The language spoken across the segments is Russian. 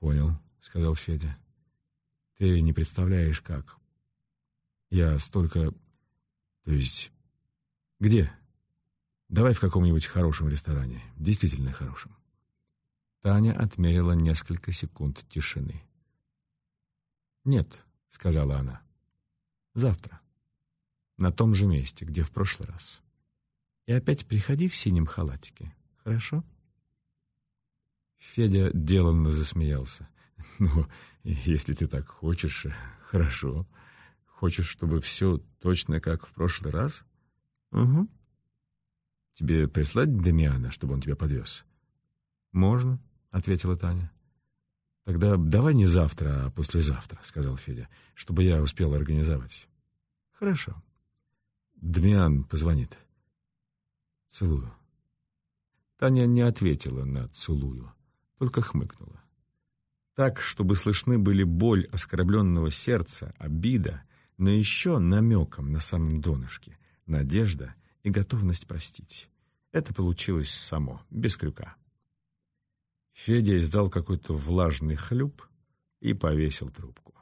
«Понял», — сказал Федя. «Ты не представляешь, как. Я столько... То есть... Где? Давай в каком-нибудь хорошем ресторане. Действительно хорошем». Таня отмерила несколько секунд тишины. «Нет», — сказала она. «Завтра. На том же месте, где в прошлый раз. И опять приходи в синем халатике. Хорошо?» Федя деланно засмеялся. «Ну, если ты так хочешь, хорошо. Хочешь, чтобы все точно как в прошлый раз?» «Угу. Тебе прислать Дамиана, чтобы он тебя подвез?» «Можно», — ответила Таня. «Тогда давай не завтра, а послезавтра», — сказал Федя, «чтобы я успел организовать». «Хорошо. Дамиан позвонит». «Целую». Таня не ответила на «целую», только хмыкнула. Так, чтобы слышны были боль оскорбленного сердца, обида, но еще намеком на самом донышке, надежда и готовность простить. Это получилось само, без крюка. Федя издал какой-то влажный хлюп и повесил трубку.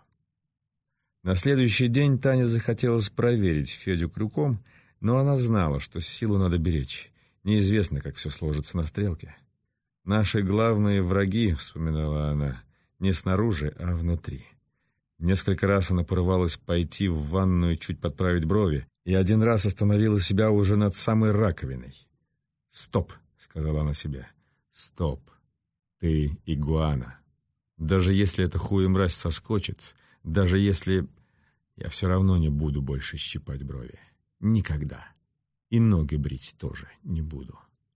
На следующий день Тане захотелось проверить Федю крюком, но она знала, что силу надо беречь. Неизвестно, как все сложится на стрелке. «Наши главные враги», — вспоминала она, — «не снаружи, а внутри». Несколько раз она порывалась пойти в ванную чуть подправить брови, и один раз остановила себя уже над самой раковиной. «Стоп», — сказала она себе, — «стоп. Ты игуана. Даже если эта хуемразь соскочит, даже если... Я все равно не буду больше щипать брови. Никогда. И ноги брить тоже не буду».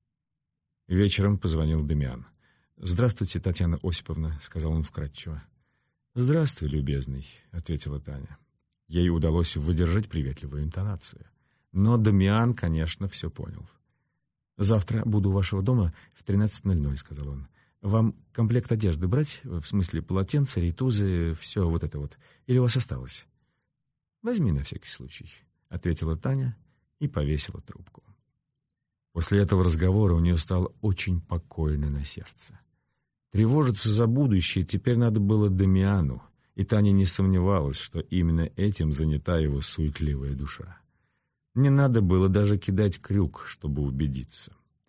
Вечером позвонил Дамиан. «Здравствуйте, Татьяна Осиповна», — сказал он вкратчиво. «Здравствуй, любезный», — ответила Таня. Ей удалось выдержать приветливую интонацию. Но Дамиан, конечно, все понял. «Завтра буду у вашего дома в 13:00, — сказал он. «Вам комплект одежды брать? В смысле полотенца, рейтузы, все вот это вот. Или у вас осталось?» «Возьми на всякий случай», — ответила Таня и повесила трубку. После этого разговора у нее стало очень покойно на сердце. Тревожиться за будущее теперь надо было Дамиану, и Таня не сомневалась, что именно этим занята его суетливая душа. Не надо было даже кидать крюк, чтобы убедиться.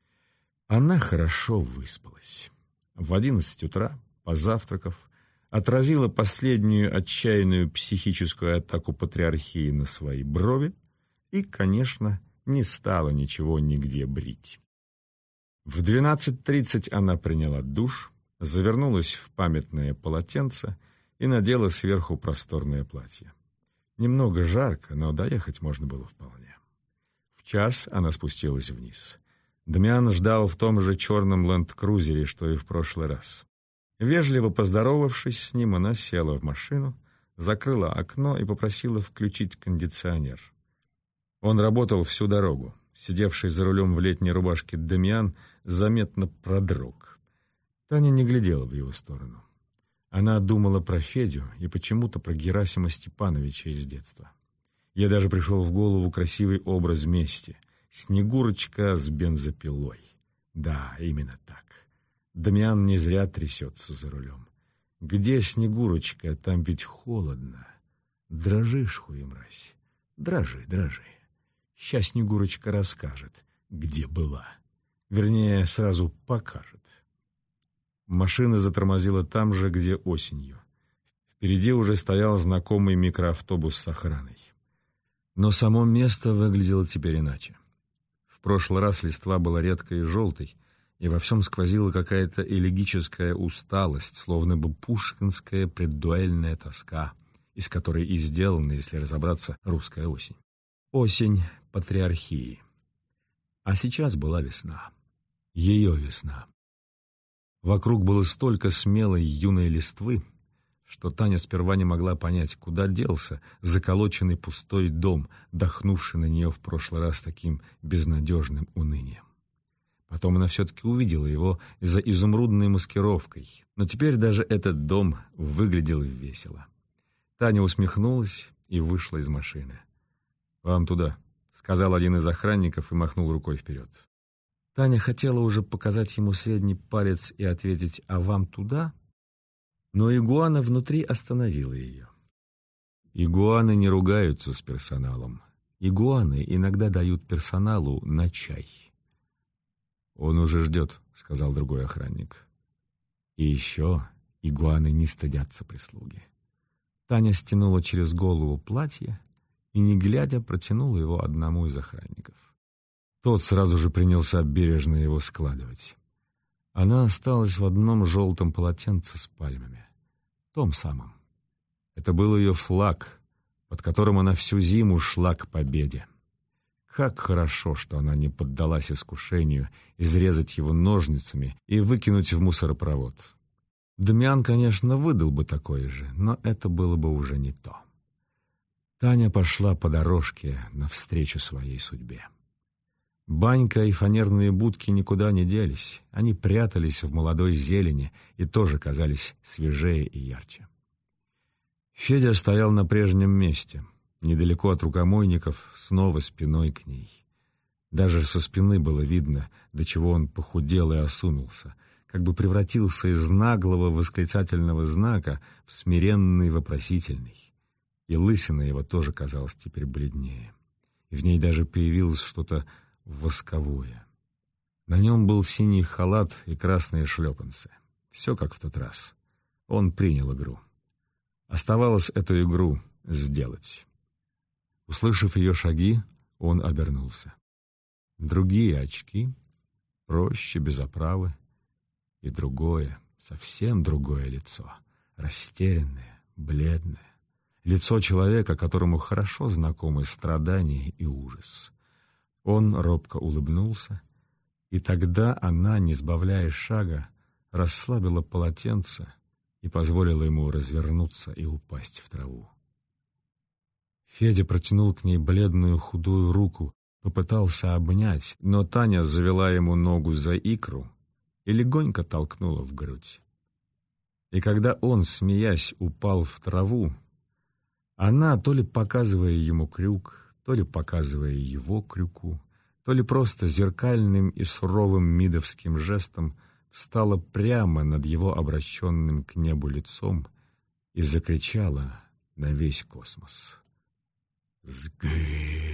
Она хорошо выспалась. В 11 утра, позавтракав, отразила последнюю отчаянную психическую атаку патриархии на свои брови и, конечно, не стала ничего нигде брить. В 12:30 она приняла душ, завернулась в памятное полотенце и надела сверху просторное платье. Немного жарко, но доехать можно было вполне. В 1:00 она спустилась вниз. Дамиан ждал в том же черном ленд-крузере, что и в прошлый раз. Вежливо поздоровавшись с ним, она села в машину, закрыла окно и попросила включить кондиционер. Он работал всю дорогу. Сидевший за рулем в летней рубашке Дамиан заметно продрог. Таня не глядела в его сторону. Она думала про Федю и почему-то про Герасима Степановича из детства. Ей даже пришел в голову красивый образ мести — Снегурочка с бензопилой. Да, именно так. Дамиан не зря трясется за рулем. Где Снегурочка? Там ведь холодно. Дрожишь, хуемразь. Дрожи, дрожи. Ща Снегурочка расскажет, где была. Вернее, сразу покажет. Машина затормозила там же, где осенью. Впереди уже стоял знакомый микроавтобус с охраной. Но само место выглядело теперь иначе. В прошлый раз листва была редкой и желтой, и во всем сквозила какая-то элегическая усталость, словно бы пушкинская преддуэльная тоска, из которой и сделана, если разобраться, русская осень. Осень патриархии. А сейчас была весна. Ее весна. Вокруг было столько смелой юной листвы, что Таня сперва не могла понять, куда делся заколоченный пустой дом, дохнувший на нее в прошлый раз таким безнадежным унынием. Потом она все-таки увидела его за изумрудной маскировкой, но теперь даже этот дом выглядел весело. Таня усмехнулась и вышла из машины. «Вам туда», — сказал один из охранников и махнул рукой вперед. Таня хотела уже показать ему средний палец и ответить «а вам туда?», Но игуана внутри остановила ее. Игуаны не ругаются с персоналом. Игуаны иногда дают персоналу на чай. «Он уже ждет», — сказал другой охранник. И еще игуаны не стыдятся прислуги. Таня стянула через голову платье и, не глядя, протянула его одному из охранников. Тот сразу же принялся бережно его складывать. Она осталась в одном желтом полотенце с пальмами. Том самом. Это был ее флаг, под которым она всю зиму шла к победе. Как хорошо, что она не поддалась искушению изрезать его ножницами и выкинуть в мусоропровод. Дамиан, конечно, выдал бы такое же, но это было бы уже не то. Таня пошла по дорожке навстречу своей судьбе. Банька и фанерные будки никуда не делись. Они прятались в молодой зелени и тоже казались свежее и ярче. Федя стоял на прежнем месте, недалеко от рукомойников, снова спиной к ней. Даже со спины было видно, до чего он похудел и осунулся, как бы превратился из наглого восклицательного знака в смиренный вопросительный. И лысина его тоже казалась теперь бледнее. И в ней даже появилось что-то восковое. На нем был синий халат и красные шлепанцы. Все как в тот раз. Он принял игру. Оставалось эту игру сделать. Услышав ее шаги, он обернулся. Другие очки, проще, без оправы, и другое, совсем другое лицо, растерянное, бледное. Лицо человека, которому хорошо знакомы страдания и ужас. Он робко улыбнулся, и тогда она, не сбавляя шага, расслабила полотенце и позволила ему развернуться и упасть в траву. Федя протянул к ней бледную худую руку, попытался обнять, но Таня завела ему ногу за икру и легонько толкнула в грудь. И когда он, смеясь, упал в траву, она, то ли показывая ему крюк, то ли показывая его крюку, то ли просто зеркальным и суровым мидовским жестом, встала прямо над его обращенным к небу лицом и закричала на весь космос: «Сгы!»